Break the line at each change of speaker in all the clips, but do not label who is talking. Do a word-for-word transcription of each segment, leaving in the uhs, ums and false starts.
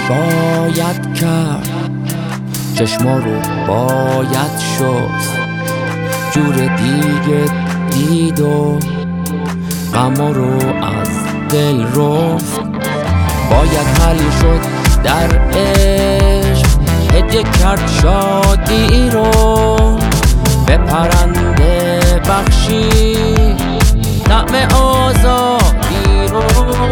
باید کرد، چشما رو باید شست، جور دیگه دید و غما رو از دل رفت. باید حل شد در عشق، هدیه کرد شادی رو، به پرنده بخشی طعم آزادی رو.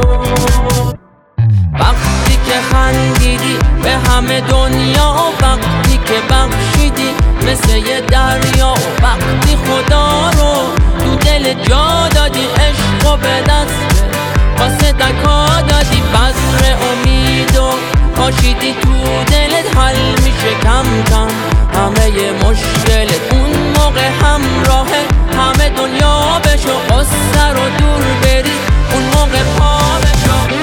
وقتی که خندیدی به همه دنیا، وقتی که بخشیدی مثل یه دریا، وقتی خدا رو تو دل جا دادی، عشق و به دست واسه دکا دادی، بذر امید و پاشیدی تو دلت، حل میشه کم کم همه مشکلت. اون موقع همراه همه دنیا بشو، قصه رو دور بریز، اون موقع پا بشو.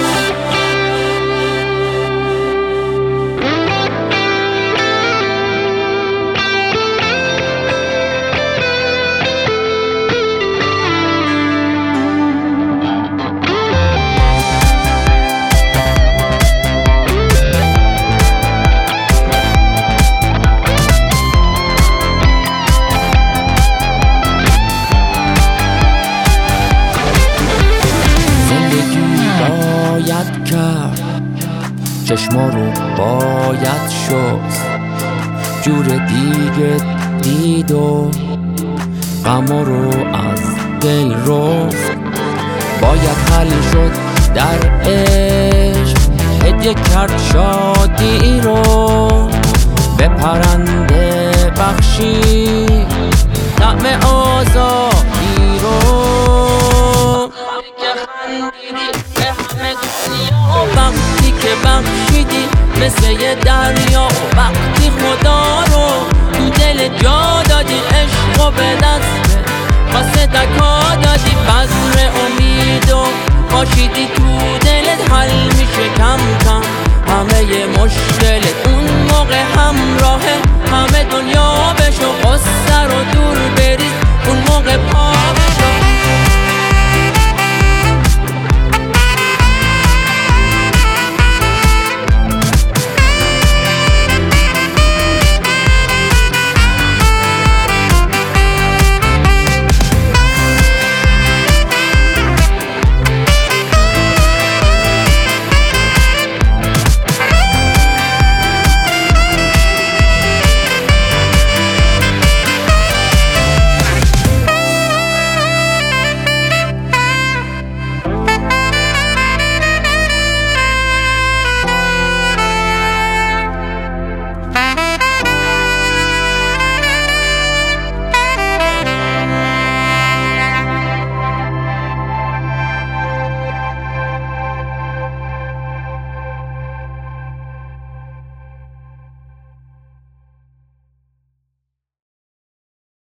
کرد، چشما رو باید شست، جور دیگه دید و غما رو از دل رفت. باید حل شد در عشق، هدیه کرد شادی رو، به پرنده بخشی طعم آزادی رو. وقتی که بخشیدی مثل یه دریا، وقتی خدا رو تو دل جا دادی، عشق و به دست واسه دکا دادی، بذر امید و پاشیدی تو دلت، حل میشه کم کم همه مشکلت. اون موقع همراه همه دنیا بشو، قصه رو دور بریز، اون موقع پا بشو.